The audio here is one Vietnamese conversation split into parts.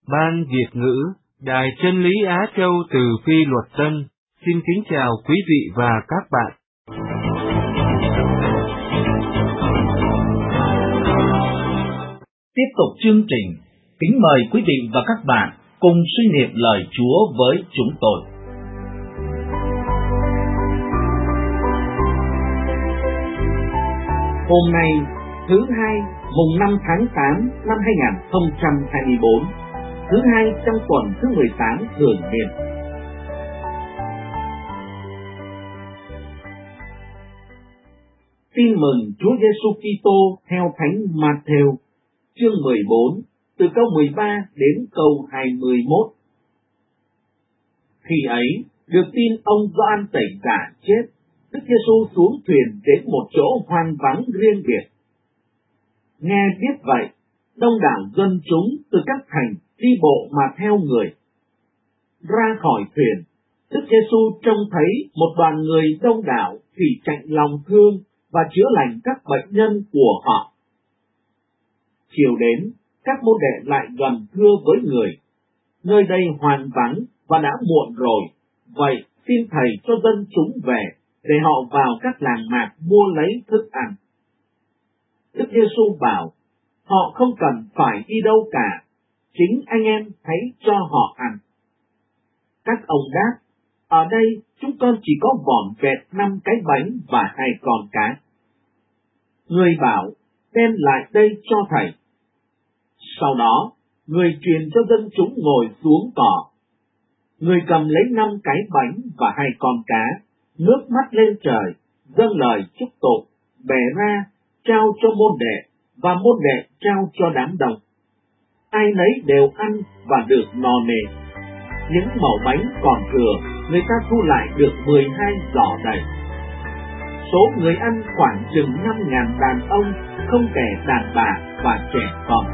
Ban Việt ngữ, Đài Chân lý Á Châu từ Phi Luật Tân, xin kính chào quý vị và các bạn. Tiếp tục chương trình, kính mời quý vị và các bạn cùng suy niệm lời Chúa với chúng tôi. Hôm nay, thứ Hai, mùng 5 tháng 8 năm 2024, thứ Hai trong tuần thứ 18 thường niên. Tin mừng Chúa Giêsu Kitô theo Thánh Matthew, chương 14, từ câu 13 đến câu 21. Khi ấy, được tin ông Gioan Tẩy Giả chết, Đức Giêsu xuống thuyền đến một chỗ hoang vắng riêng biệt. Nghe biết vậy, đông đảo dân chúng từ các thành đi bộ mà theo người. Ra khỏi thuyền, Đức Giêsu trông thấy một đoàn người đông đảo thì chạnh lòng thương và chữa lành các bệnh nhân của họ. Chiều đến, các môn đệ lại gần thưa với người: nơi đây hoang vắng và đã muộn rồi, vậy xin thầy cho dân chúng về, để họ vào các làng mạc mua lấy thức ăn. Đức Giêsu bảo: họ không cần phải đi đâu cả, chính anh em hãy cho họ ăn. Các ông đáp: ở đây chúng con chỉ có vỏn vẹn 5 cái bánh và 2 con cá. Người bảo: đem lại đây cho thầy. Sau đó, người truyền cho dân chúng ngồi xuống cỏ. Người cầm lấy 5 cái bánh và 2 con cá, ngước mắt lên trời, dâng lời chúc tụng, bẻ ra, trao cho môn đệ, và môn đệ trao cho đám đông. Ai nấy đều ăn và được no nê. Những mẩu bánh còn thừa, người ta thu lại được 12 giỏ đầy. Số người ăn khoảng chừng 5.000 đàn ông, không kể đàn bà và trẻ con.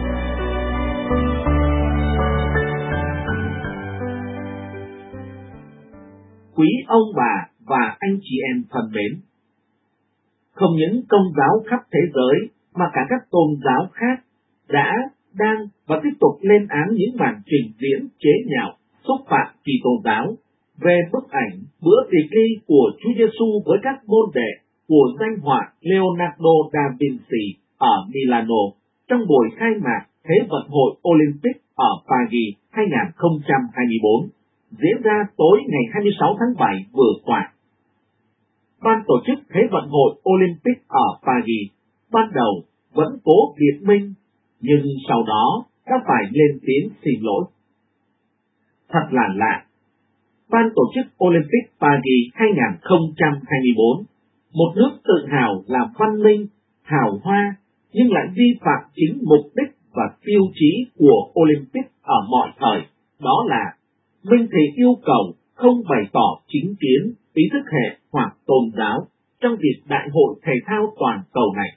Quý ông bà và anh chị em thân mến, không những Công giáo khắp thế giới mà cả các tôn giáo khác đã, đang và tiếp tục lên án những màn trình diễn chế nhạo, xúc phạm Kitô giáo về bức ảnh bữa tiệc ly của Chúa Giêsu với các môn đệ của danh họa Leonardo da Vinci ở Milano trong buổi khai mạc Thế vận hội Olympic ở Paris 2024, diễn ra tối ngày 26 tháng 7 vừa qua. Ban tổ chức Thế vận hội Olympic ở Paris ban đầu vẫn cố biện minh, nhưng sau đó đã phải lên tiếng xin lỗi. Thật là lạ, Ban tổ chức Olympic Paris 2024, một nước tự hào là văn minh, hào hoa, nhưng lại vi phạm chính mục đích và tiêu chí của Olympic ở mọi thời, đó là minh thị yêu cầu không bày tỏ chính kiến, ý thức hệ hoặc tôn giáo trong dịp đại hội thể thao toàn cầu này.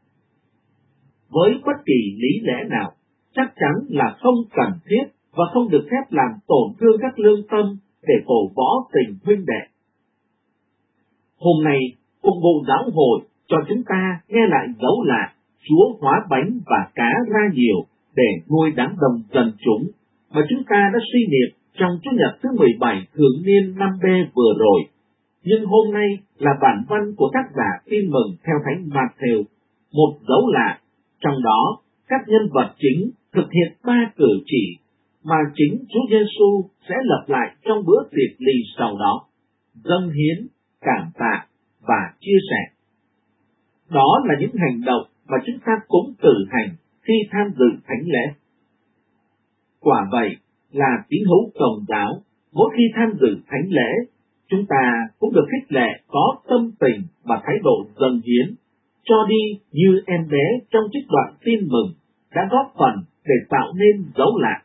Với bất kỳ lý lẽ nào, chắc chắn là không cần thiết và không được phép làm tổn thương các lương tâm để cổ võ tình huynh đệ. Hôm nay, Phục vụ Giáo hội cho chúng ta nghe lại dấu lạ Chúa hóa bánh và cá ra nhiều để nuôi đám đông dân chúng, mà chúng ta đã suy niệm trong Chủ nhật thứ 17 thường niên năm B vừa rồi. Nhưng hôm nay là bản văn của tác giả Tin mừng theo Thánh Matthew, một dấu lạ, trong đó các nhân vật chính thực hiện 3 cử chỉ mà chính Chúa Giêsu sẽ lập lại trong bữa tiệc ly sau đó: dâng hiến, cảm tạ và chia sẻ. Đó là những hành động mà chúng ta cũng cử hành khi tham dự thánh lễ. Quả vậy là tín hữu Công giáo, mỗi khi tham dự thánh lễ, chúng ta cũng được khích lệ có tâm tình và thái độ dâng hiến, cho đi như em bé trong trích đoạn Tin mừng đã góp phần để tạo nên dấu lạ.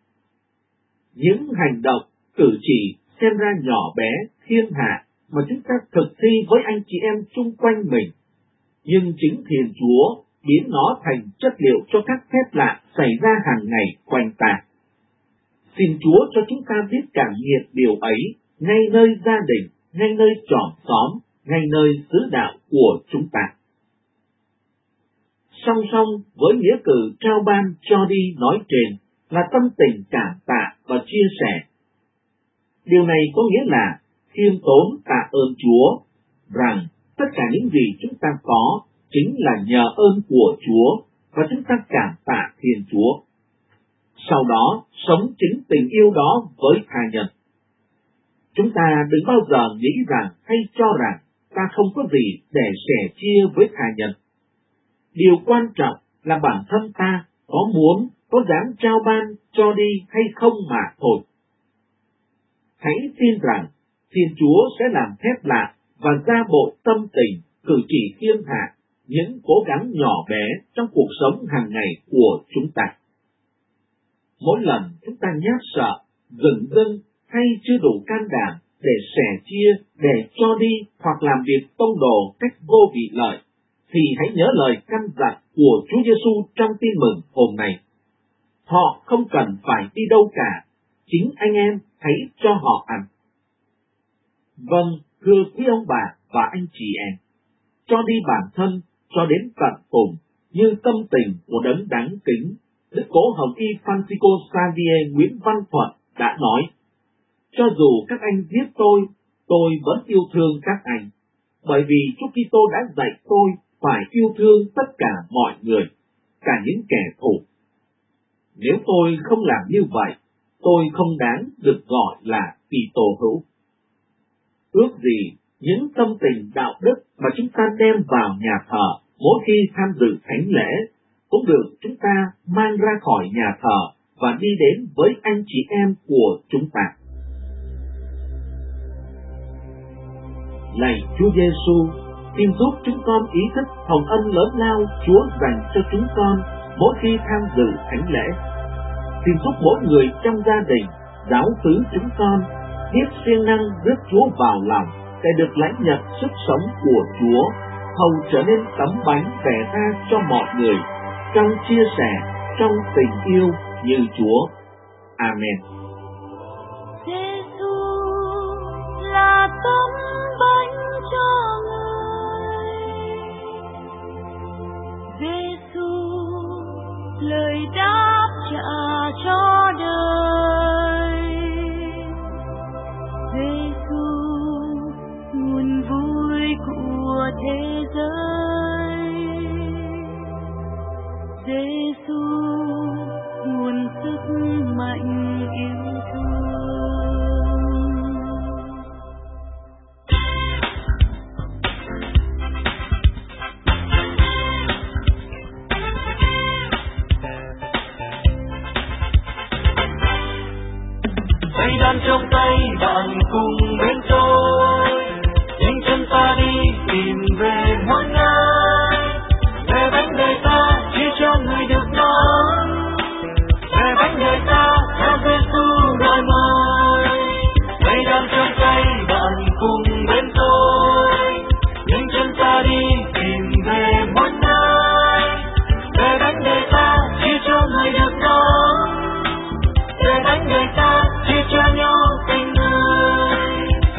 Những hành động, cử chỉ xem ra nhỏ bé, thiên hạ mà chúng ta thực thi với anh chị em chung quanh mình, nhưng chính Thiên Chúa biến nó thành chất liệu cho các phép lạ xảy ra hàng ngày quanh ta. Xin Chúa cho chúng ta biết cảm nghiệm điều ấy ngay nơi gia đình, ngay nơi chòm xóm, ngay nơi xứ đạo của chúng ta. Song song với nghĩa cử trao ban cho đi nói trên, là tâm tình cảm tạ và chia sẻ. Điều này có nghĩa là khiêm tốn tạ ơn Chúa, rằng tất cả những gì chúng ta có chính là nhờ ơn của Chúa và chúng ta cảm tạ Thiên Chúa. Sau đó, sống chính tình yêu đó với tha nhân. Chúng ta đừng bao giờ nghĩ rằng hay cho rằng ta không có gì để sẻ chia với tha nhân. Điều quan trọng là bản thân ta có muốn, có dám trao ban, cho đi hay không mà thôi. Hãy tin rằng Thiên Chúa sẽ làm phép lạ và ra bộ tâm tình, cử chỉ khiêm hạ, những cố gắng nhỏ bé trong cuộc sống hàng ngày của chúng ta. Mỗi lần chúng ta nhát sợ, dửng dưng hay chưa đủ can đảm để sẻ chia, để cho đi hoặc làm việc tông đồ cách vô vị lợi, thì hãy nhớ lời căn dặn của Chúa Giêsu trong tin mừng hôm nay. Họ không cần phải đi đâu cả, chính anh em hãy cho họ ăn. Vâng, thưa quý ông bà và anh chị em, cho đi bản thân cho đến tận cùng như tâm tình của đấng đáng kính, Đức Cố Hồng Y Francisco Xavier Nguyễn Văn Thuật đã nói: cho dù các anh giết tôi vẫn yêu thương các anh, bởi vì Chúa Kitô đã dạy tôi phải yêu thương tất cả mọi người, cả những kẻ thù. Nếu tôi không làm như vậy, tôi không đáng được gọi là Kitô hữu. Ước gì những tâm tình đạo đức mà chúng ta đem vào nhà thờ mỗi khi tham dự thánh lễ cũng được chúng ta mang ra khỏi nhà thờ và đi đến với anh chị em của chúng ta. Lạy Chúa Giêsu, xin giúp chúng con ý thức hồng ân lớn lao Chúa dành cho chúng con mỗi khi tham dự thánh lễ. Xin giúp mỗi người trong gia đình, giáo xứ chúng con biết siêng năng rước Chúa vào lòng để được lãnh nhận sức sống của Chúa, hầu trở nên tấm bánh bẻ ra cho mọi người, trong chia sẻ, trong tình yêu như Chúa. Amen. Giêsu là tấm bánh cho người, Giêsu lời đáp trả cho đời, Giêsu nguồn vui của thế giới, Giêsu nguồn sức mạnh yêu thương. Tay đàn trong tay bạn cùng bên tôi, nhanh chân ta đi tìm về món ngon, về bánh đời ta chia cho người được ngon, về bánh đời ta theo Giêsu gọi mời. Tay đàn trong tay bạn cùng bên tôi, nhanh chân ta đi tìm về món ngon, về bánh đời ta chia cho người được ngon, về bánh đời ta chia cho nhau tình người.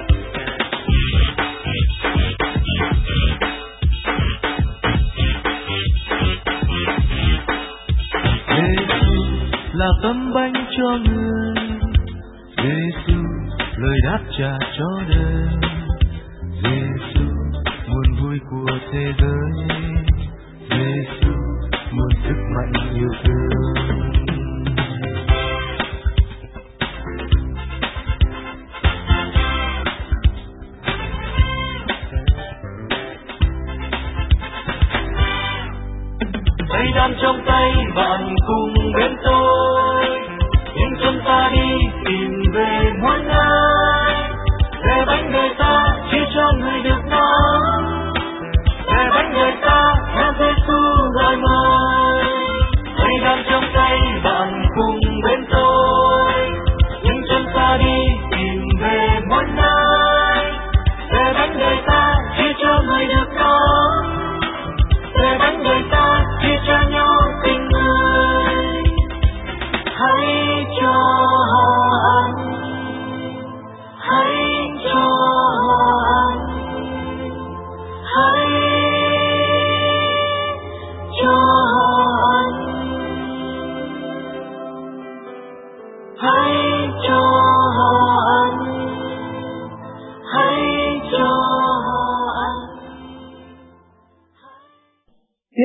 Giêsu là tấm bánh cho người, Giêsu lời đáp trả cho đời, Giêsu nguồn vui của thế giới, Giêsu nguồn sức mạnh yêu thương. Tay đàn trong tay bạn cùng bên tôi, nhanh chân ta đi tìm về món ngon, về bánh đời ta chia cho người được ngon, về bánh đời ta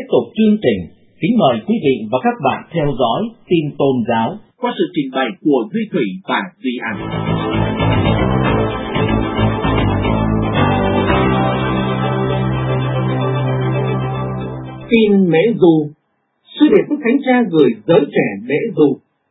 tục chương trình, kính mời quý vị và các bạn theo dõi tin tôn giáo qua sự trình bày của Duy Thủy và Duy An. Tin Mễ Du. Sứ điệp Đức Thánh Cha gửi giới trẻ Mễ Du.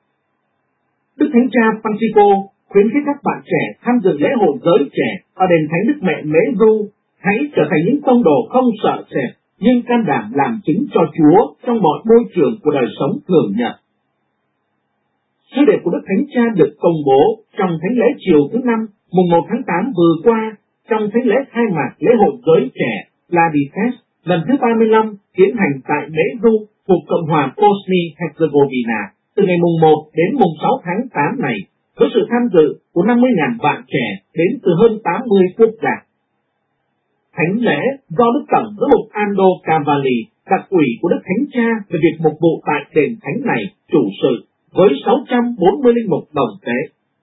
Đức Thánh Cha Francisco khuyến khích các bạn trẻ tham dự lễ hội giới trẻ ở đền Thánh Đức Mẹ Mễ Du. Hãy trở thành những tông đồ không sợ sệt, nhưng can đảm làm chứng cho Chúa trong mọi môi trường của đời sống thường nhật. Sứ điệp của Đức Thánh Cha được công bố trong thánh lễ chiều thứ 5, mùng 1 tháng 8 vừa qua, trong thánh lễ khai mạc lễ hội giới trẻ Ladites lần thứ 35 tiến hành tại Mễ Du thuộc Cộng hòa Bosnia-Herzegovina từ ngày mùng 1 đến mùng 6 tháng 8 này, với sự tham dự của 50.000 bạn trẻ đến từ hơn 80 quốc gia. Thánh lễ do Đức Tổng Giám mục Ando Cavalli, đặc ủy của Đức Thánh Cha về việc mục vụ tại đền thánh này, chủ sự với 640 linh mục đồng tế.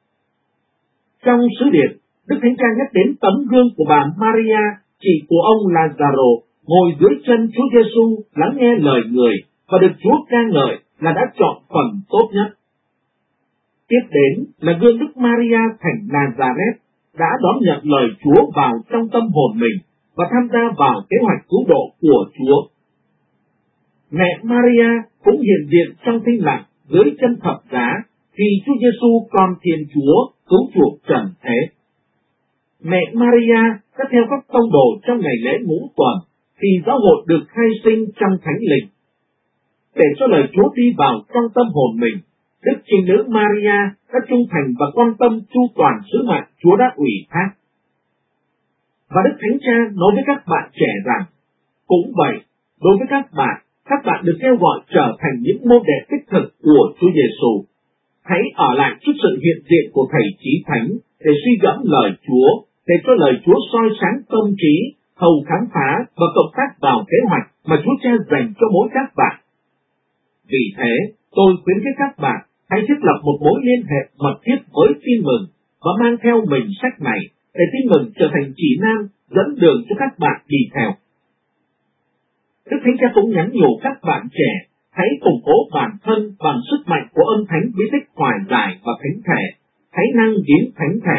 Trong sứ điệp, Đức Thánh Cha nhắc đến tấm gương của bà Maria, chị của ông Lazaro, ngồi dưới chân Chúa Giêsu lắng nghe lời người và được Chúa ca ngợi là đã chọn phần tốt nhất. Tiếp đến là gương Đức Maria thành Nazareth đã đón nhận lời Chúa vào trong tâm hồn mình và tham gia vào kế hoạch cứu độ của Chúa. Mẹ Maria cũng hiện diện trong thinh lặng dưới chân thập giá vì Chúa Giêsu con Thiên Chúa cứu chuộc trần thế. Mẹ Maria đã theo các tông đồ trong ngày lễ ngũ tuần thì giáo hội được khai sinh trong thánh linh. Để cho lời Chúa đi vào trong tâm hồn mình, Đức Trinh Nữ Maria đã trung thành và quan tâm chu toàn sứ mệnh Chúa đã ủy thác. Và Đức Thánh Cha nói với các bạn trẻ rằng, cũng vậy, đối với các bạn được kêu gọi trở thành những môn đệ đích thực của Chúa Giêsu. Hãy ở lại trước sự hiện diện của Thầy Chí Thánh để suy gẫm lời Chúa, để cho lời Chúa soi sáng tâm trí, hầu khám phá và cộng tác vào kế hoạch mà Chúa Cha dành cho mỗi các bạn. Vì thế, tôi khuyến khích các bạn hãy thiết lập một mối liên hệ mật thiết với tin mừng và mang theo mình sách này để tin mừng trở thành chỉ nam dẫn đường cho các bạn đi theo. Đức Thánh Cha cũng nhắn nhủ các bạn trẻ hãy củng cố bản thân bằng sức mạnh của âm thánh bí tích hoài giải và thánh thể, hãy năng hiến thánh thể.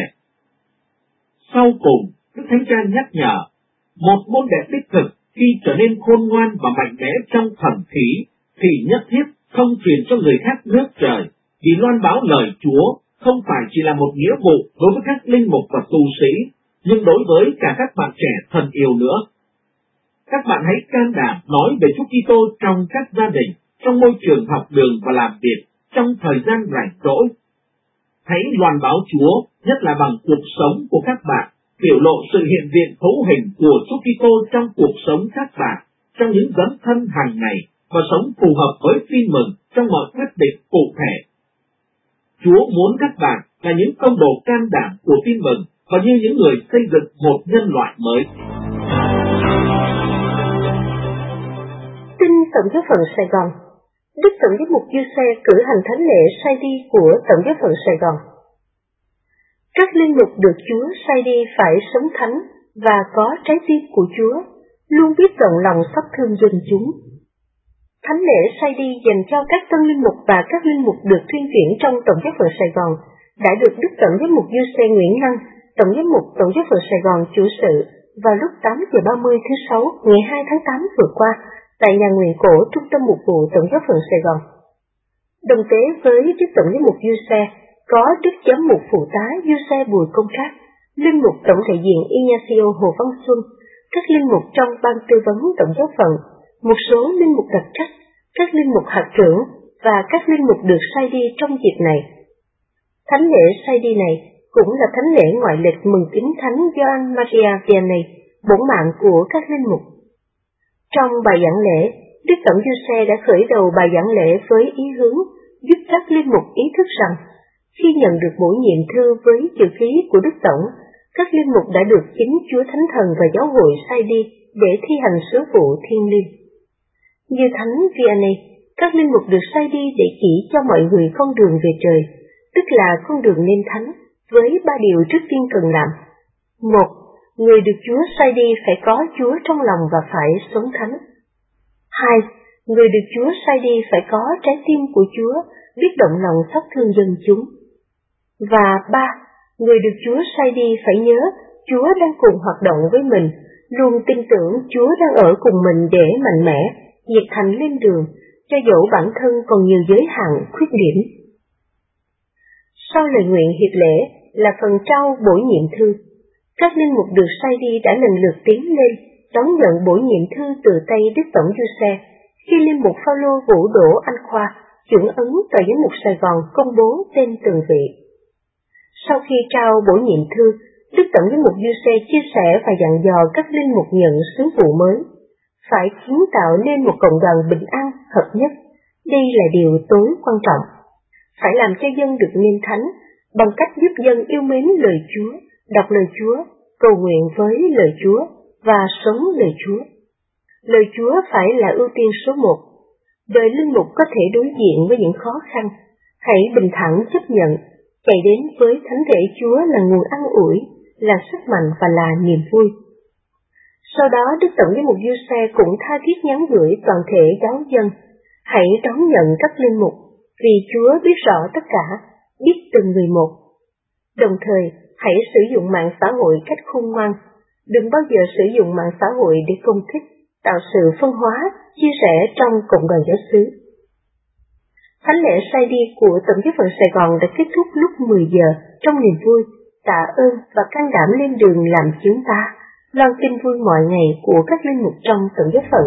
Sau cùng, Đức Thánh Cha nhắc nhở, một môn đệ đích thực khi trở nên khôn ngoan và mạnh mẽ trong thần khí thì nhất thiết không truyền cho người khác nước trời, vì loan báo lời Chúa không phải chỉ là một nghĩa vụ đối với các linh mục và tu sĩ, nhưng đối với cả các bạn trẻ thân yêu nữa. Các bạn hãy can đảm nói về Chúa Kitô trong các gia đình, trong môi trường học đường và làm việc, trong thời gian rảnh rỗi. Hãy loan báo Chúa, nhất là bằng cuộc sống của các bạn, biểu lộ sự hiện diện hữu hình của Chúa Kitô trong cuộc sống các bạn, trong những dấn thân hàng ngày và sống phù hợp với tin mừng trong mọi quyết định cụ thể. Chúa muốn các bạn là những tông đồ can đảm của tin mừng và như những người xây dựng một nhân loại mới. Tin Tổng giáo phận Sài Gòn. Đức Tổng giám mục Giuse cử hành thánh lễ sai đi của Tổng giáo phận Sài Gòn. Các linh mục được Chúa sai đi phải sống thánh và có trái tim của Chúa, luôn biết rộng lòng xót thương dân chúng. Thánh lễ sai đi dành cho các tân linh mục và các linh mục được thuyên chuyển trong Tổng giáo phận Sài Gòn đã được Đức Tổng giám mục Giuse Nguyễn Năng, Tổng giám mục Tổng giáo phận Sài Gòn chủ sự vào lúc 8:30 thứ Sáu ngày 2 tháng 8 vừa qua tại nhà nguyện cổ Trung tâm Mục vụ Tổng giáo phận Sài Gòn. Đồng tế với Đức Tổng giám mục Giuse có Đức Giám mục Phụ tá Giuse Bùi Công Trác, linh mục Tổng đại diện Ignacio Hồ Văn Xuân, các linh mục trong ban tư vấn Tổng giáo phận, một số linh mục đặc trách, các linh mục hạt trưởng và các linh mục được sai đi trong dịp này. Thánh lễ sai đi này cũng là thánh lễ ngoại lịch mừng kính Thánh Gioan Maria Vianney, bổn mạng của các linh mục. Trong bài giảng lễ, Đức Tổng Giuse đã khởi đầu bài giảng lễ với ý hướng giúp các linh mục ý thức rằng khi nhận được bổ nhiệm thư với chữ ký của Đức Tổng, các linh mục đã được chính Chúa Thánh Thần và giáo hội sai đi để thi hành sứ vụ thiêng liêng. Như Thánh Vianney, các linh mục được sai đi để chỉ cho mọi người con đường về trời, tức là con đường nên thánh, với 3 điều trước tiên cần làm. 1. Người được Chúa sai đi phải có Chúa trong lòng và phải sống thánh. 2. Người được Chúa sai đi phải có trái tim của Chúa, biết động lòng xót thương dân chúng. Và 3. Người được Chúa sai đi phải nhớ Chúa đang cùng hoạt động với mình, luôn tin tưởng Chúa đang ở cùng mình để mạnh mẽ, nhiệt thành lên đường, cho dẫu bản thân còn nhiều giới hạn, khuyết điểm. Sau lời nguyện hiệp lễ là phần trao bổ nhiệm thư. Các linh mục được sai đi đã lần lượt tiến lên, đón nhận bổ nhiệm thư từ tay Đức Tổng Giuse, khi linh mục Phaolô Vũ Đỗ Anh Khoa chuẩn ấn tòa giám mục Sài Gòn công bố tên từng vị. Sau khi trao bổ nhiệm thư, Đức Tổng giám mục Giuse chia sẻ và dặn dò các linh mục nhận sứ vụ mới phải kiến tạo nên một cộng đoàn bình an, hợp nhất. Đây là điều tối quan trọng. Phải làm cho dân được nên thánh bằng cách giúp dân yêu mến lời Chúa, đọc lời Chúa, cầu nguyện với lời Chúa và sống lời Chúa. Lời Chúa phải là ưu tiên số 1. Đời linh mục có thể đối diện với những khó khăn, hãy bình thản chấp nhận, chạy đến với thánh thể Chúa là nguồn an ủi, là sức mạnh và là niềm vui. Sau đó Đức Tổng giám mục Giuse cũng tha thiết nhắn gửi toàn thể giáo dân, hãy đón nhận các linh mục, vì Chúa biết rõ tất cả, biết từng người một. Đồng thời, hãy sử dụng mạng xã hội cách khôn ngoan, đừng bao giờ sử dụng mạng xã hội để công kích, tạo sự phân hóa, chia rẽ trong cộng đoàn giáo xứ. Thánh lễ sai đi của Tổng giáo phận Sài Gòn đã kết thúc lúc 10 giờ trong niềm vui, tạ ơn và can đảm lên đường làm chứng tá, loan tin vui mọi ngày của các linh mục trong Tổng giáo phận.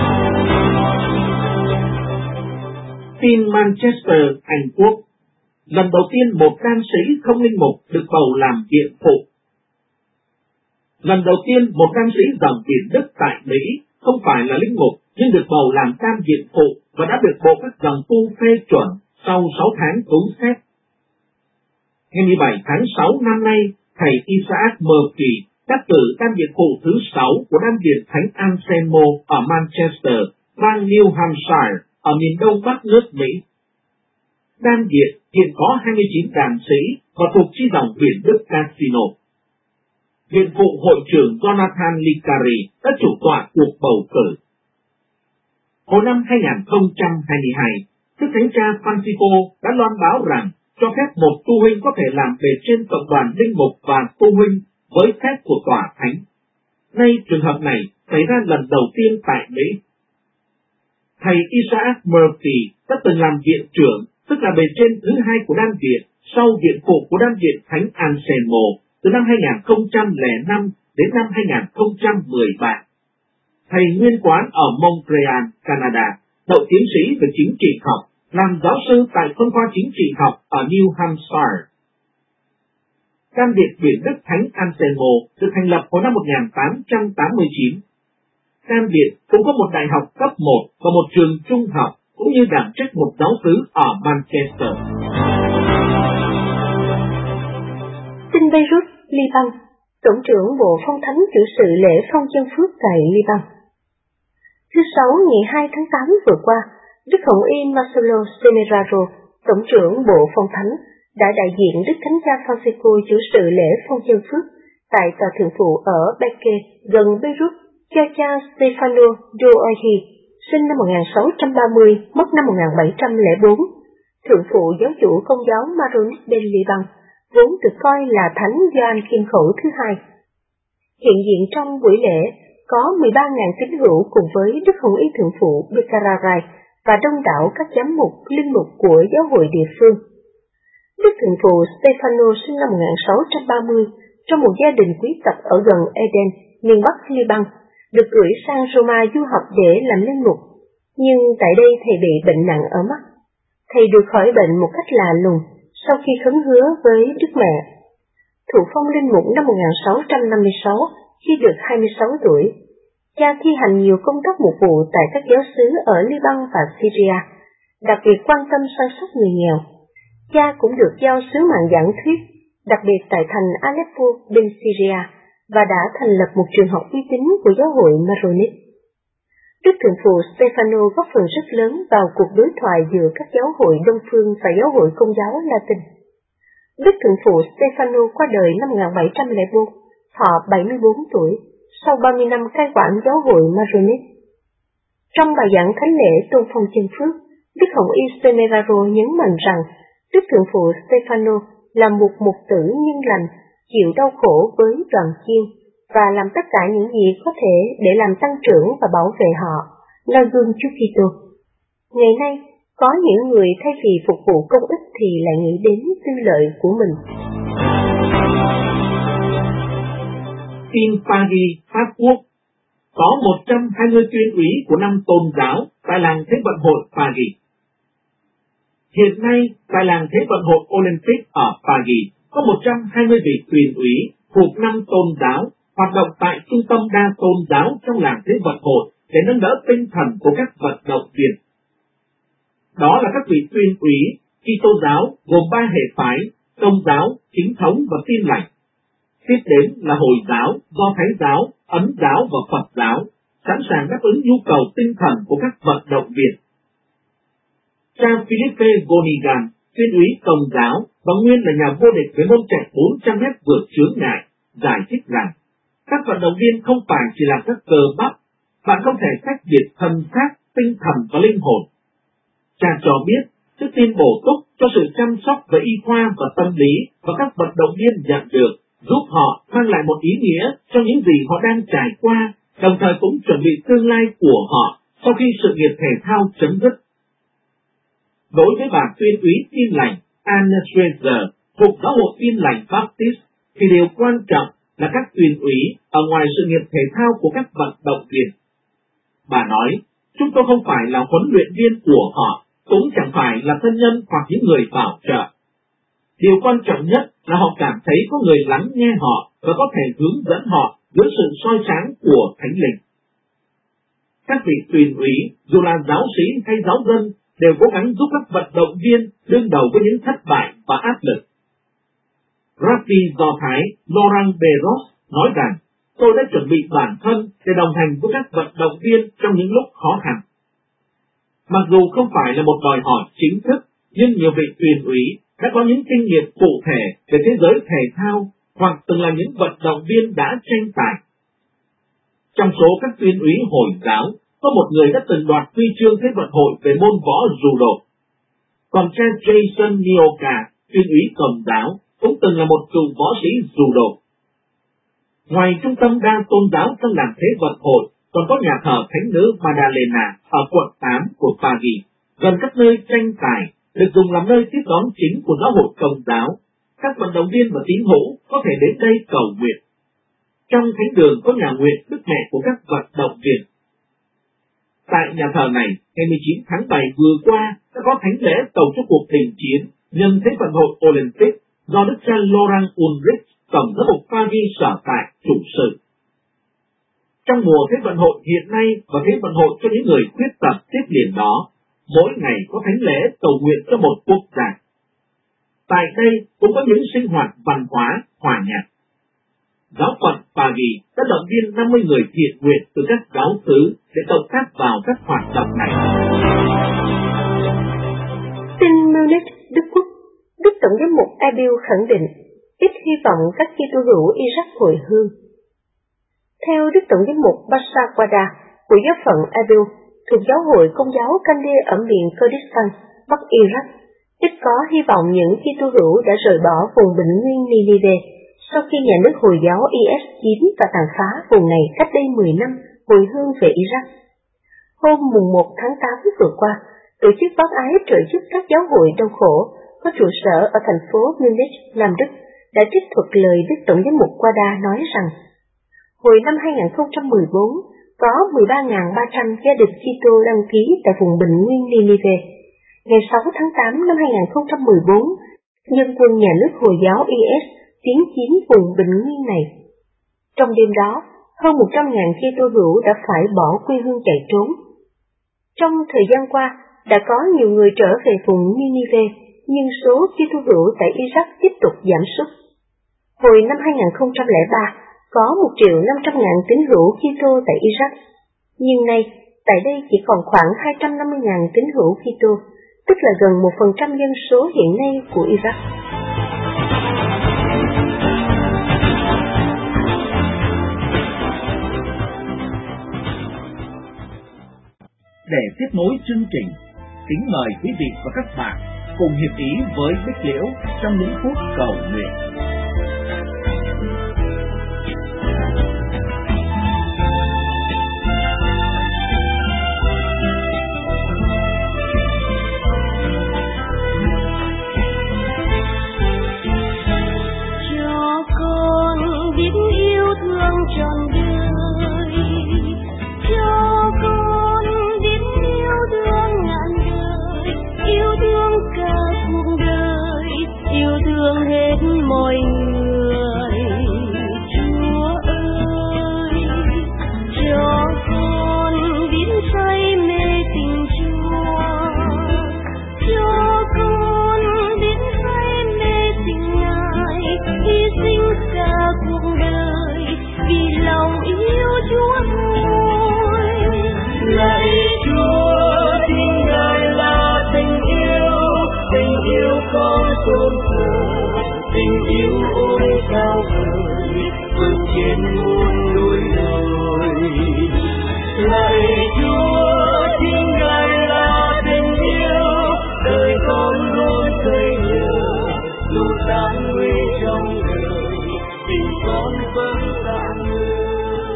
Tin Manchester, Anh Quốc. Lần đầu tiên một can sĩ không linh mục được bầu làm viện phụ. Lần đầu tiên một can sĩ dòng Việt Đức tại Mỹ không phải là linh mục nhưng được bầu làm can viện phụ và đã được Bộ các dòng tu phê chuẩn sau 6 tháng tốn xét. Ngày 17 tháng 6 năm nay, thầy Isaac Murphy đắc cử can viện phụ thứ 6 của Đan viện Thánh Anselmo ở Manchester, bang New Hampshire, ở miền đông bắc nước Mỹ. Đan viện hiện có 29 đàn sĩ và thuộc chi dòng Huyền Đức Casino. Viện phụ hội trưởng Jonathan Licari đã chủ tọa cuộc bầu cử. Hồi năm 2022, Đức Thánh cha Francisco đã loan báo rằng cho phép một tu huynh có thể làm bề trên cộng đoàn linh mục và tu huynh với phép của tòa thánh. Nay trường hợp này xảy ra lần đầu tiên tại Mỹ. Thầy Isaac Murphy đã từng làm viện trưởng, tức là bề trên thứ 2 của đan viện, sau viện phụ của đan viện Thánh Anselmo từ năm 2005 đến năm 2013. Thầy nguyên quán ở Montreal, Canada, đậu tiến sĩ về chính trị học, làm giáo sư tại phân khoa chính trị học ở New Hampshire. Can viện Huyền Đức Thánh Anselmo được thành lập vào năm 1889. Can viện cũng có một đại học cấp 1 và một trường trung học, cũng như đảm trách một giáo xứ ở Manchester. Tin Beirut, Liban, Tổng trưởng Bộ Phong Thánh chủ sự lễ phong chân phước tại Liban. Thứ Sáu ngày 2 tháng 8 vừa qua, Đức Hồng Y Marcelo Semeraro, Tổng trưởng Bộ Phong Thánh, đã đại diện Đức Thánh cha Francisco chủ sự lễ phong chân phước tại tòa thượng phụ ở Beke, gần Beirut, cho cha Stefano Doahi, sinh năm 1630, mất năm 1704, thượng phụ giáo chủ công giáo Maronite bên Liban, vốn được coi là Thánh Gioan Kim Khẩu thứ 2. Hiện diện trong buổi lễ có 13.000 tín hữu cùng với Đức Hồng Y Thượng phụ Becararai và đông đảo các giám mục, linh mục của giáo hội địa phương. Đức Thượng phụ Stefano sinh năm 1630 trong một gia đình quý tộc ở gần Eden, miền Bắc Liban, được gửi sang Roma du học để làm linh mục, nhưng tại đây thầy bị bệnh nặng ở mắt. Thầy được khỏi bệnh một cách lạ lùng sau khi khấn hứa với Đức Mẹ. Thụ phong linh mục năm 1656 khi được 26 tuổi. Cha thi hành nhiều công tác mục vụ tại các giáo xứ ở Liban và Syria, đặc biệt quan tâm săn sóc người nghèo. Cha cũng được giao sứ mạng giảng thuyết, đặc biệt tại thành Aleppo bên Syria, và đã thành lập một trường học uy tín của giáo hội Maronite. Đức Thượng phụ Stefano góp phần rất lớn vào cuộc đối thoại giữa các giáo hội Đông Phương và giáo hội Công giáo Latin. Đức Thượng phụ Stefano qua đời năm 1704, thọ 74 tuổi, sau 30 năm cai quản giáo hội Maronite. Trong bài giảng thánh lễ tôn phong chân phước, Đức Hồng Y Semevaro nhấn mạnh rằng Đức Thượng Phụ Stefano là một mục tử nhân lành, chịu đau khổ với đoàn chiên và làm tất cả những gì có thể để làm tăng trưởng và bảo vệ họ, noi gương Chúa Kitô. Ngày nay, có những người thay vì phục vụ công ích thì lại nghĩ đến tư lợi của mình. Tin Pagi, Pháp Quốc. Có 120 tuyên úy của 5 tôn giáo tại làng Thế vận hội Pagi. Hiện nay, tại làng Thế vận hội Olympic ở Pagi, có 120 vị tuyên úy thuộc 5 tôn giáo hoạt động tại trung tâm đa tôn giáo trong làng Thế vận hội để nâng đỡ tinh thần của các vận động viên. Đó là các vị tuyên úy Kitô giáo gồm 3 hệ phái: Công giáo, Chính thống và Tin lành. Tiếp đến là Hồi giáo, Do Thái giáo, Ấn giáo và Phật giáo, sẵn sàng đáp ứng nhu cầu tinh thần của các vận động viên. Cha Philippe Gonigan, tuyên úy Công giáo và nguyên là nhà vô địch với môn chạy 400 m vượt chướng ngại, giải thích rằng các vận động viên không phải chỉ là các cơ bắp, bạn không thể tách biệt thân xác, tinh thần và linh hồn. Cha cho biết, trước tiên bổ túc cho sự chăm sóc về y khoa và tâm lý và các vận động viên nhận được, giúp họ mang lại một ý nghĩa cho những gì họ đang trải qua, đồng thời cũng chuẩn bị tương lai của họ sau khi sự nghiệp thể thao chấm dứt. Đối với bà tuyên úy Tin lành Anne Schweitzer thuộc giáo hội Tin lành Baptist, thì điều quan trọng là các tuyên úy ở ngoài sự nghiệp thể thao của các vận động viên. Bà nói, chúng tôi không phải là huấn luyện viên của họ, cũng chẳng phải là thân nhân hoặc những người bảo trợ. Điều quan trọng nhất là họ cảm thấy có người lắng nghe họ và có thể hướng dẫn họ dưới sự soi sáng của Thánh Linh. Các vị tuyên úy, dù là giáo sĩ hay giáo dân, đều cố gắng giúp các vận động viên đương đầu với những thất bại và áp lực. Rabbi Do Thái Laurent Beros nói rằng, tôi đã chuẩn bị bản thân để đồng hành với các vận động viên trong những lúc khó khăn. Mặc dù không phải là một đòi hỏi chính thức, nhưng nhiều vị tuyên úy đã có những kinh nghiệm cụ thể về thế giới thể thao hoặc từng là những vận động viên đã tranh tài. Trong số các tuyên úy Hồi giáo, có một người đã từng đoạt huy chương Thế vận hội về môn võ judo. Còn cha Jason Nioka, tuyên úy Công giáo, cũng từng là một cựu võ sĩ judo. Ngoài trung tâm đa tôn giáo trong làng Thế vận hội, còn có nhà thờ Thánh nữ Madalena ở quận 8 của Pagi, gần các nơi tranh tài, được dùng làm nơi tiếp đón chính của giáo hội Công giáo. Các vận động viên và tín hữu có thể đến đây cầu nguyện. Trong thánh đường có nhà nguyện Đức Mẹ của các vận động viên. Tại nhà thờ này, ngày 19 tháng 7 vừa qua đã có thánh lễ cầu cho cuộc đình chiến nhân Thế vận hội Olympic do Đức cha Laurent Ulrich, tổng giám mục Pagi sở tại chủ sự. Trong mùa Thế vận hội hiện nay và Thế vận hội cho những người khuyết tật tiếp liền đó, mỗi ngày có thánh lễ cầu nguyện cho một quốc gia. Tại đây cũng có những sinh hoạt văn hóa, hòa nhạc. Giáo phận Pagi đã động viên 50 người thiện nguyện từ các giáo xứ để cộng tác vào các hoạt động này. Tin Munich, Đức Quốc, Đức Tổng giám mục Abil khẳng định ít hy vọng các Kitô hữu Iraq hồi hương. Theo Đức Tổng giám mục Bashar Wada của giáo phận Abil thuộc giáo hội Công giáo Kandeh ở miền Kurdistan, Bắc Iraq, ít có hy vọng những Kitô hữu đã rời bỏ vùng bình nguyên Ninive sau khi nhà nước Hồi giáo IS chiếm và tàn phá vùng này cách đây 10 năm hồi hương về Iraq. Hôm mùng 1 tháng 8 vừa qua, tổ chức bác ái trợ giúp các giáo hội đau khổ có trụ sở ở thành phố Munich, Nam Đức đã trích thuật lời Đức Tổng giám mục Wada nói rằng hồi năm 2014 có 13.300 gia đình Kitô đăng ký tại vùng bình nguyên Ninive. Ngày 6 tháng 8 năm 2014, nhân quân nhà nước Hồi giáo IS tiến chiếm vùng bình nguyên này. Trong đêm đó, hơn 100.000 Kitô hữu đã phải bỏ quê hương chạy trốn. Trong thời gian qua, đã có nhiều người trở về vùng Ninive, nhưng số Kitô hữu tại Iraq tiếp tục giảm sút. Hồi năm 2003, có 1.500.000 tín hữu Kitô tại Iraq, nhưng nay tại đây chỉ còn khoảng 250.000 tín hữu Kitô, tức là gần 1% dân số hiện nay của Iraq. Để tiếp nối chương trình, kính mời quý vị và các bạn cùng hiệp ý với Bích Liễu trong những phút cầu nguyện. Cho con biết yêu thương trọn đời, cho con biết yêu thương ngàn đời, yêu thương cả cuộc đời, yêu thương hết mọi người. Chúa ơi, cho con biết say mê tình Chúa, cho con biết say mê tình Ngài, hy sinh cả cuộc đời vì lòng yêu Chúa thôi. Lạy Chúa, xin Ngài là tình yêu con tôn thờ, tình yêu ôi cao vời, vượt trên muôn núi đồi. Lạy Chúa, xin Ngài là tình yêu, đời con luôn xây nhờ, dù gian nguy trong đời, tình con vẫn dạng người.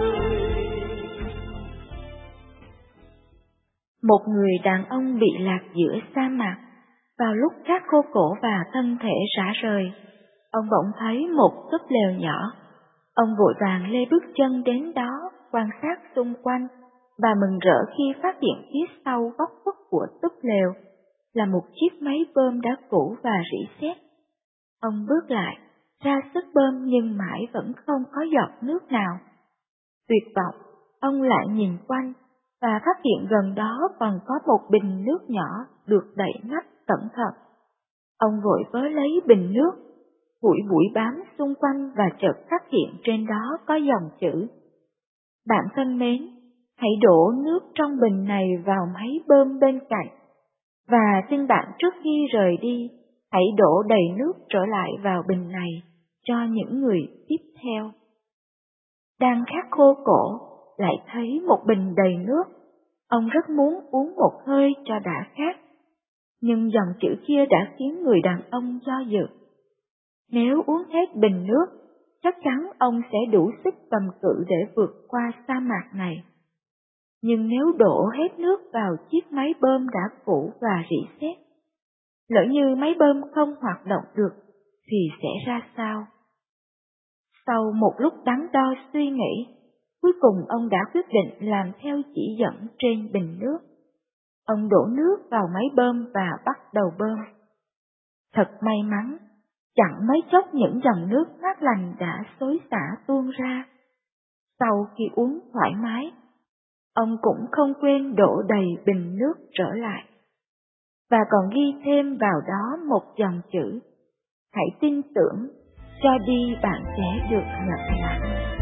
Một người đàn ông bị lạc giữa sa mạc. Vào lúc cát khô cổ và thân thể rã rời, ông bỗng thấy một túp lều nhỏ. Ông vội vàng lê bước chân đến đó, quan sát xung quanh, và mừng rỡ khi phát hiện phía sau góc khuất của túp lều là một chiếc máy bơm đã cũ và rỉ sét. Ông bước lại, ra sức bơm nhưng mãi vẫn không có giọt nước nào. Tuyệt vọng, ông lại nhìn quanh, và phát hiện gần đó còn có một bình nước nhỏ được đậy nắp cẩn thận. Ông vội với lấy bình nước, bụi bám xung quanh và chợt phát hiện trên đó có dòng chữ: Bạn thân mến, hãy đổ nước trong bình này vào máy bơm bên cạnh, và xin bạn trước khi rời đi, hãy đổ đầy nước trở lại vào bình này cho những người tiếp theo. Đang khát khô cổ, lại thấy một bình đầy nước. Ông rất muốn uống một hơi cho đã khát, nhưng dòng chữ kia đã khiến người đàn ông do dự. Nếu uống hết bình nước, chắc chắn ông sẽ đủ sức cầm cự để vượt qua sa mạc này. Nhưng nếu đổ hết nước vào chiếc máy bơm đã cũ và rỉ sét, lỡ như máy bơm không hoạt động được, thì sẽ ra sao? Sau một lúc đắn đo suy nghĩ, cuối cùng ông đã quyết định làm theo chỉ dẫn trên bình nước. Ông đổ nước vào máy bơm và bắt đầu bơm. Thật may mắn, chẳng mấy chốc những dòng nước mát lành đã xối xả tuôn ra. Sau khi uống thoải mái, ông cũng không quên đổ đầy bình nước trở lại, và còn ghi thêm vào đó một dòng chữ: Hãy tin tưởng, cho đi bạn sẽ được nhận lại.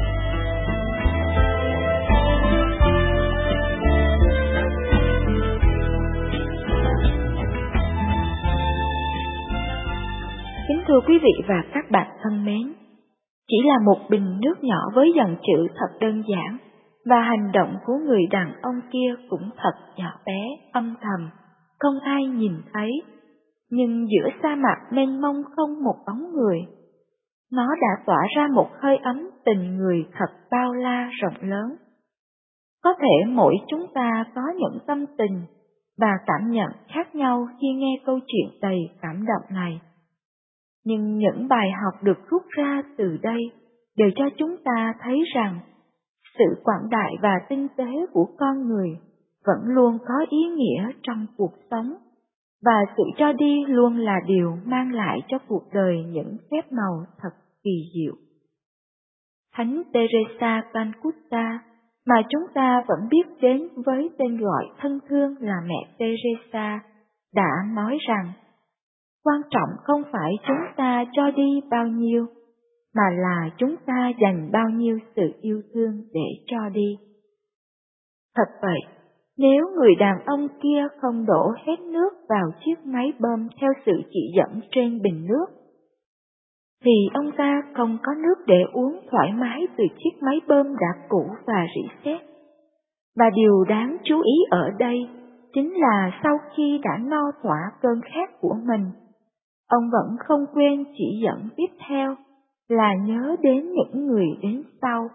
Kính thưa quý vị và các bạn thân mến, chỉ là một bình nước nhỏ với dòng chữ thật đơn giản, và hành động của người đàn ông kia cũng thật nhỏ bé, âm thầm, không ai nhìn thấy. Nhưng giữa sa mạc mênh mông không một bóng người, nó đã tỏa ra một hơi ấm tình người thật bao la rộng lớn. Có thể mỗi chúng ta có những tâm tình và cảm nhận khác nhau khi nghe câu chuyện đầy cảm động này. Nhưng những bài học được rút ra từ đây đều cho chúng ta thấy rằng sự quảng đại và tinh tế của con người vẫn luôn có ý nghĩa trong cuộc sống, và sự cho đi luôn là điều mang lại cho cuộc đời những phép màu thật kỳ diệu. Thánh Teresa Calcutta, mà chúng ta vẫn biết đến với tên gọi thân thương là mẹ Teresa, đã nói rằng quan trọng không phải chúng ta cho đi bao nhiêu, mà là chúng ta dành bao nhiêu sự yêu thương để cho đi. Thật vậy, nếu người đàn ông kia không đổ hết nước vào chiếc máy bơm theo sự chỉ dẫn trên bình nước, thì ông ta không có nước để uống thoải mái từ chiếc máy bơm đã cũ và rỉ sét. Và điều đáng chú ý ở đây chính là sau khi đã no thỏa cơn khát của mình, ông vẫn không quên chỉ dẫn tiếp theo là nhớ đến những người đến sau.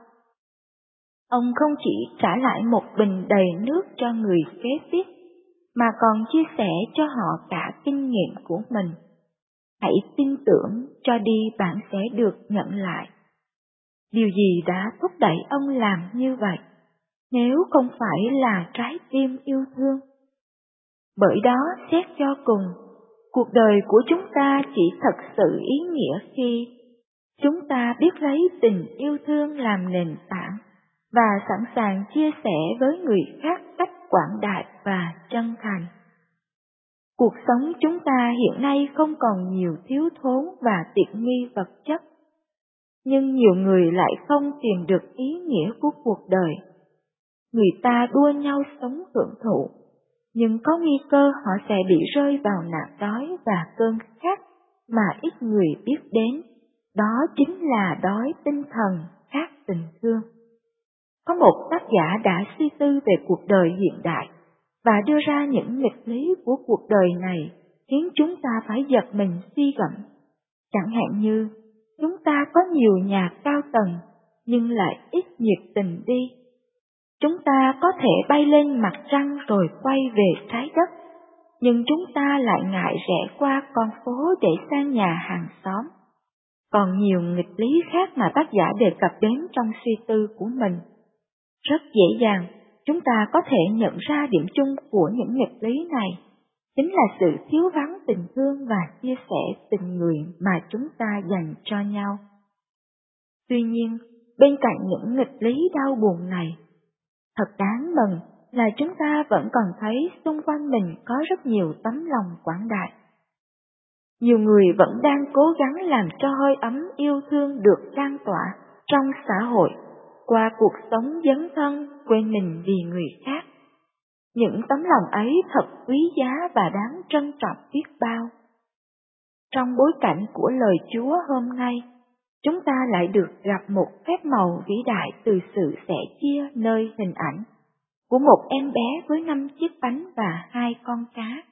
Ông không chỉ trả lại một bình đầy nước cho người kế tiếp, mà còn chia sẻ cho họ cả kinh nghiệm của mình. Hãy tin tưởng, cho đi bạn sẽ được nhận lại. Điều gì đã thúc đẩy ông làm như vậy, nếu không phải là trái tim yêu thương? Bởi đó, xét cho cùng, cuộc đời của chúng ta chỉ thật sự ý nghĩa khi chúng ta biết lấy tình yêu thương làm nền tảng và sẵn sàng chia sẻ với người khác cách quảng đại và chân thành. Cuộc sống chúng ta hiện nay không còn nhiều thiếu thốn và tiện nghi vật chất, nhưng nhiều người lại không tìm được ý nghĩa của cuộc đời. Người ta đua nhau sống hưởng thụ, nhưng có nguy cơ họ sẽ bị rơi vào nạn đói và cơn khát mà ít người biết đến. Đó chính là đói tinh thần, khát tình thương. Có một tác giả đã suy tư về cuộc đời hiện đại và đưa ra những nghịch lý của cuộc đời này khiến chúng ta phải giật mình suy gẫm. Chẳng hạn như, chúng ta có nhiều nhà cao tầng nhưng lại ít nhiệt tình đi. Chúng ta có thể bay lên mặt trăng rồi quay về trái đất, nhưng chúng ta lại ngại rẽ qua con phố để sang nhà hàng xóm. Còn nhiều nghịch lý khác mà tác giả đề cập đến trong suy tư của mình. Rất dễ dàng, chúng ta có thể nhận ra điểm chung của những nghịch lý này, chính là sự thiếu vắng tình thương và chia sẻ tình người mà chúng ta dành cho nhau. Tuy nhiên, bên cạnh những nghịch lý đau buồn này, thật đáng mừng là chúng ta vẫn còn thấy xung quanh mình có rất nhiều tấm lòng quảng đại. Nhiều người vẫn đang cố gắng làm cho hơi ấm yêu thương được lan tỏa trong xã hội qua cuộc sống dấn thân quên mình vì người khác. Những tấm lòng ấy thật quý giá và đáng trân trọng biết bao. Trong bối cảnh của lời Chúa hôm nay, chúng ta lại được gặp một phép màu vĩ đại từ sự sẻ chia nơi hình ảnh của một em bé với 5 chiếc bánh và 2 con cá.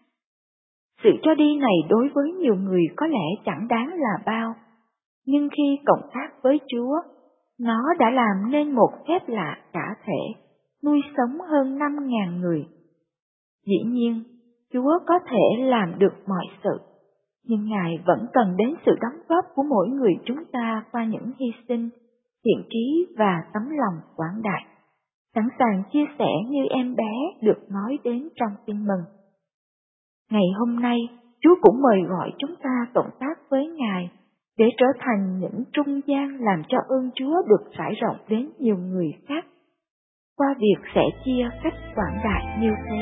Sự cho đi này đối với nhiều người có lẽ chẳng đáng là bao, nhưng khi cộng tác với Chúa, nó đã làm nên một phép lạ cả thể, nuôi sống hơn 5.000 người. Dĩ nhiên, Chúa có thể làm được mọi sự, nhưng Ngài vẫn cần đến sự đóng góp của mỗi người chúng ta qua những hy sinh, thiện trí và tấm lòng quảng đại, sẵn sàng chia sẻ như em bé được nói đến trong tin mừng. Ngày hôm nay, Chúa cũng mời gọi chúng ta cộng tác với Ngài để trở thành những trung gian làm cho ơn Chúa được rải rộng đến nhiều người khác, qua việc sẻ chia cách quảng đại như thế.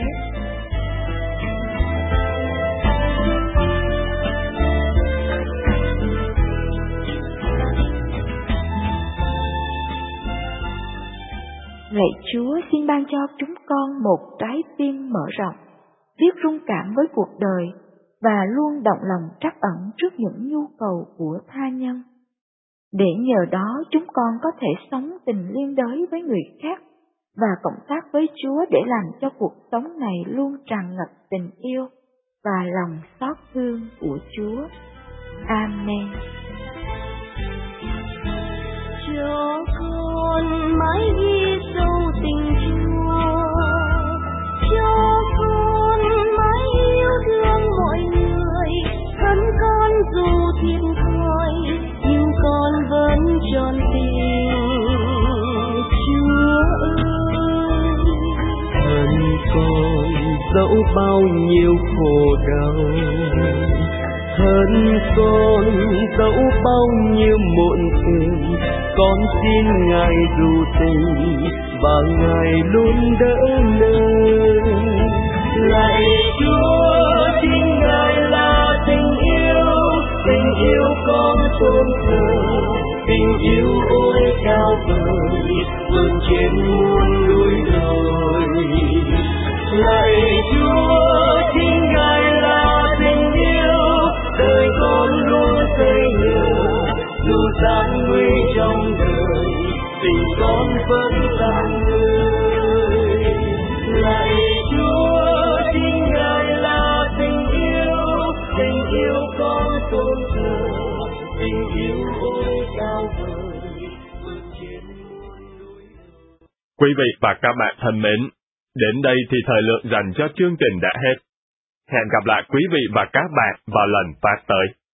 Lạy Chúa, xin ban cho chúng con một trái tim mở rộng, biết rung cảm với cuộc đời và luôn động lòng trắc ẩn trước những nhu cầu của tha nhân. Để nhờ đó chúng con có thể sống tình liên đới với người khác và cộng tác với Chúa để làm cho cuộc sống này luôn tràn ngập tình yêu và lòng xót thương của Chúa. Amen. Cho con mãi ghi sâu tình Chúa, cho con mãi yêu thương mọi người, thân con dù thiệt thòi nhưng con vẫn tròn tình Chúa ơi. Thân con dẫu bao nhiêu khổ đau, thân con dẫu bao nhiêu muộn phiền, con xin Ngài dù tình và Ngài luôn đỡ lời. Lạy Chúa, chính Ngài là tình yêu con tôn thờ, tình yêu ôi cao vời vượt trên muôn núi đồi. Lạy Chúa, chính Ngài là tình yêu, đời con luôn xây lửa, dù gian nguy trong đời, tình con vẫn đang người. giờ, tình yêu ôi cao vời, vượt trên muôn núi. Quý vị và các bạn thân mến, đến đây thì thời lượng dành cho chương trình đã hết. Hẹn gặp lại quý vị và các bạn vào lần phát tới.